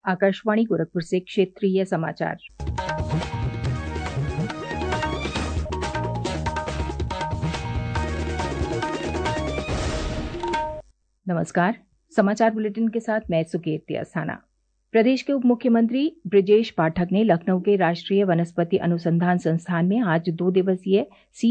आकाशवाणी गोरखपुर से क्षेत्रीय समाचार। नमस्कार। समाचार बुलेटिन के साथ मैं सुकीर्ति अस्थाना। प्रदेश के उप मुख्यमंत्री ब्रजेश पाठक ने लखनऊ के राष्ट्रीय वनस्पति अनुसंधान संस्थान में आज 2 दिवसीय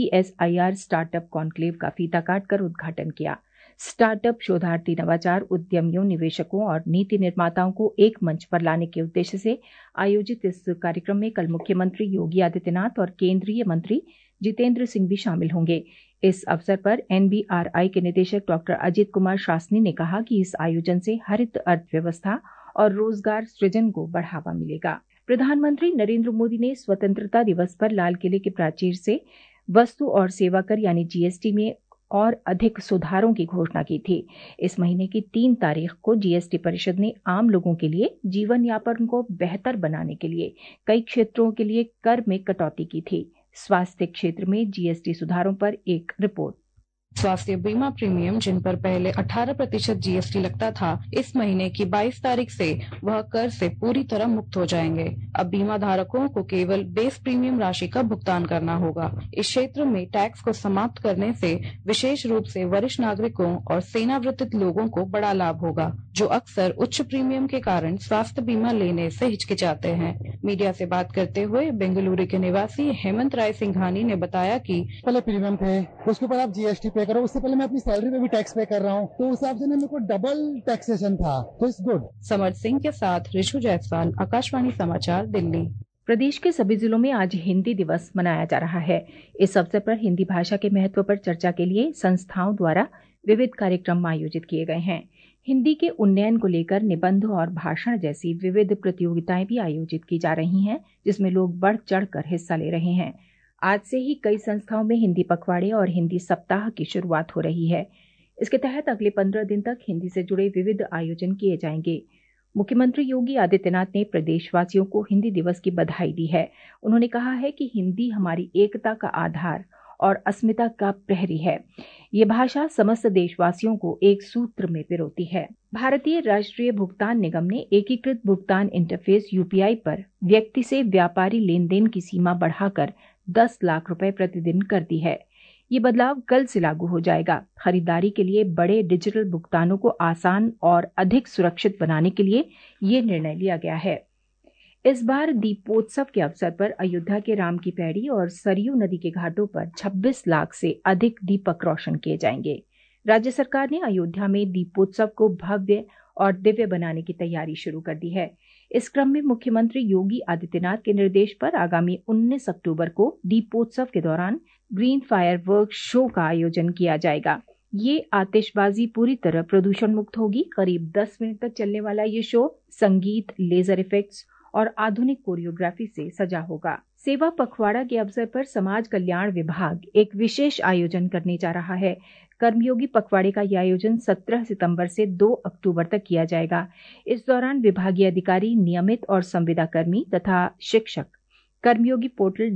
CSIR स्टार्टअप कॉन्क्लेव का फीता काटकर उद्घाटन किया। स्टार्टअप शोधार्थी, नवाचार उद्यमियों, निवेशकों और नीति निर्माताओं को एक मंच पर लाने के उद्देश्य से आयोजित इस कार्यक्रम में कल मुख्यमंत्री योगी आदित्यनाथ और केंद्रीय मंत्री जितेंद्र सिंह भी शामिल होंगे। इस अवसर पर NBRI के निदेशक डॉक्टर अजित कुमार शासनी ने कहा कि इस आयोजन से हरित अर्थव्यवस्था और रोजगार सृजन को बढ़ावा मिलेगा। प्रधानमंत्री नरेंद्र मोदी ने स्वतंत्रता दिवस पर लाल किले के प्राचीर से वस्तु और सेवा कर यानी GST में और अधिक सुधारों की घोषणा की थी। इस महीने की 3 तारीख को GST परिषद ने आम लोगों के लिए जीवन यापन को बेहतर बनाने के लिए कई क्षेत्रों के लिए कर में कटौती की थी। स्वास्थ्य क्षेत्र में GST सुधारों पर एक रिपोर्ट। स्वास्थ्य बीमा प्रीमियम जिन पर पहले 18% GST लगता था, इस महीने की 22 तारीख से वह कर से पूरी तरह मुक्त हो जाएंगे। अब बीमा धारकों को केवल बेस प्रीमियम राशि का भुगतान करना होगा। इस क्षेत्र में टैक्स को समाप्त करने से विशेष रूप से वरिष्ठ नागरिकों और सेवानिवृत्त लोगों को बड़ा लाभ होगा, जो अक्सर उच्च प्रीमियम के कारण स्वास्थ्य बीमा लेने से हिचकिचाते हैं। मीडिया से बात करते हुए बेंगलुरु के निवासी हेमंत राय सिंघानी ने बताया कि पहले प्रीमियम थे, उसके ऊपर आप GST पे करो, उससे पहले मैं अपनी सैलरी पे भी टैक्स पे कर रहा हूँ, तो उस हिसाब से मेरे को डबल टैक्सेशन था, तो इट्स गुड। समर सिंह के साथ ऋषु जायसवाल, आकाशवाणी समाचार, दिल्ली। प्रदेश के सभी जिलों में आज हिंदी दिवस मनाया जा रहा है। इस अवसर पर हिंदी भाषा के महत्व पर चर्चा के लिए संस्थाओं द्वारा विविध कार्यक्रम आयोजित किए गए हैं। हिंदी के उन्नयन को लेकर निबंध और भाषण जैसी विविध प्रतियोगिताएं भी आयोजित की जा रही हैं, जिसमें लोग बढ़ चढ़कर हिस्सा ले रहे हैं। आज से ही कई संस्थाओं में हिंदी पखवाड़े और हिंदी सप्ताह की शुरुआत हो रही है। इसके तहत अगले 15 दिन तक हिंदी से जुड़े विविध आयोजन किए जाएंगे। मुख्यमंत्री योगी आदित्यनाथ ने प्रदेशवासियों को हिंदी दिवस की बधाई दी है। उन्होंने कहा है कि हिंदी हमारी एकता का आधार और अस्मिता का प्रहरी है। ये भाषा समस्त देशवासियों को एक सूत्र में पिरोती है। भारतीय राष्ट्रीय भुगतान निगम ने एकीकृत भुगतान इंटरफेस UPI पर व्यक्ति से व्यापारी लेन देन की सीमा बढ़ाकर 10 लाख रुपए प्रतिदिन कर दी है। ये बदलाव कल से लागू हो जाएगा। खरीदारी के लिए बड़े डिजिटल भुगतानों को आसान और अधिक सुरक्षित बनाने के लिए ये निर्णय लिया गया है। इस बार दीपोत्सव के अवसर पर अयोध्या के राम की पैड़ी और सरयू नदी के घाटों पर 26 लाख से अधिक दीपक रोशन किए जाएंगे। राज्य सरकार ने अयोध्या में दीपोत्सव को भव्य और दिव्य बनाने की तैयारी शुरू कर दी है। इस क्रम में मुख्यमंत्री योगी आदित्यनाथ के निर्देश पर आगामी 19 अक्टूबर को दीपोत्सव के दौरान ग्रीन फायर वर्क शो का आयोजन किया जाएगा। ये आतिशबाजी पूरी तरह प्रदूषण मुक्त होगी। करीब 10 मिनट तक चलने वाला ये शो संगीत, लेजर इफेक्ट्स और आधुनिक कोरियोग्राफी से सजा होगा। सेवा पखवाड़ा के अवसर पर समाज कल्याण विभाग एक विशेष आयोजन करने जा रहा है। कर्मयोगी पखवाड़े का यह आयोजन 17 सितंबर से 2 अक्टूबर तक किया जाएगा। इस दौरान विभागीय अधिकारी, नियमित और संविदा कर्मी तथा शिक्षक कर्मयोगी पोर्टल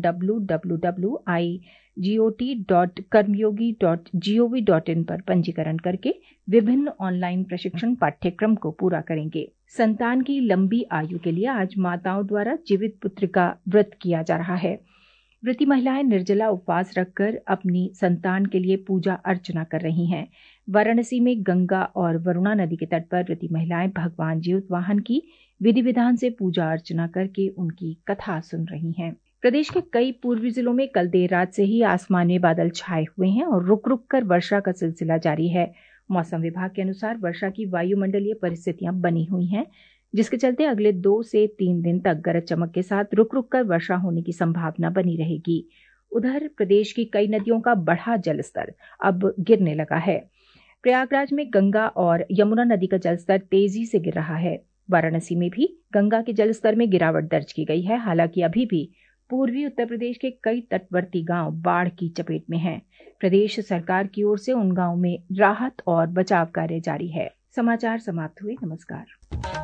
www.igot.कर्मयोगी.gov.in पर पंजीकरण करके विभिन्न ऑनलाइन प्रशिक्षण पाठ्यक्रम को पूरा करेंगे। संतान की लंबी आयु के लिए आज माताओं द्वारा जीवित पुत्र का व्रत किया जा रहा है। व्रती महिलाएं निर्जला उपवास रखकर अपनी संतान के लिए पूजा अर्चना कर रही हैं। वाराणसी में गंगा और वरुणा नदी के तट पर व्रती महिलाएं भगवान जीवतवाहन की विधि विधान से पूजा अर्चना करके उनकी कथा सुन रही हैं। प्रदेश के कई पूर्वी जिलों में कल देर रात से ही आसमान में बादल छाए हुए हैं और रुक रुक कर वर्षा का सिलसिला जारी है। मौसम विभाग के अनुसार वर्षा की वायुमंडलीय परिस्थितियां बनी हुई हैं, जिसके चलते अगले 2 से 3 दिन तक गरज चमक के साथ रुक रुक कर वर्षा होने की संभावना बनी रहेगी। उधर प्रदेश की कई नदियों का बढ़ा जलस्तर अब गिरने लगा है। प्रयागराज में गंगा और यमुना नदी का जलस्तर तेजी से गिर रहा है। वाराणसी में भी गंगा के जलस्तर में गिरावट दर्ज की गई है। हालांकि अभी भी पूर्वी उत्तर प्रदेश के कई तटवर्ती गांव बाढ़ की चपेट में हैं। प्रदेश सरकार की ओर से उन गांवों में राहत और बचाव कार्य जारी है। समाचार समाप्त हुए। नमस्कार।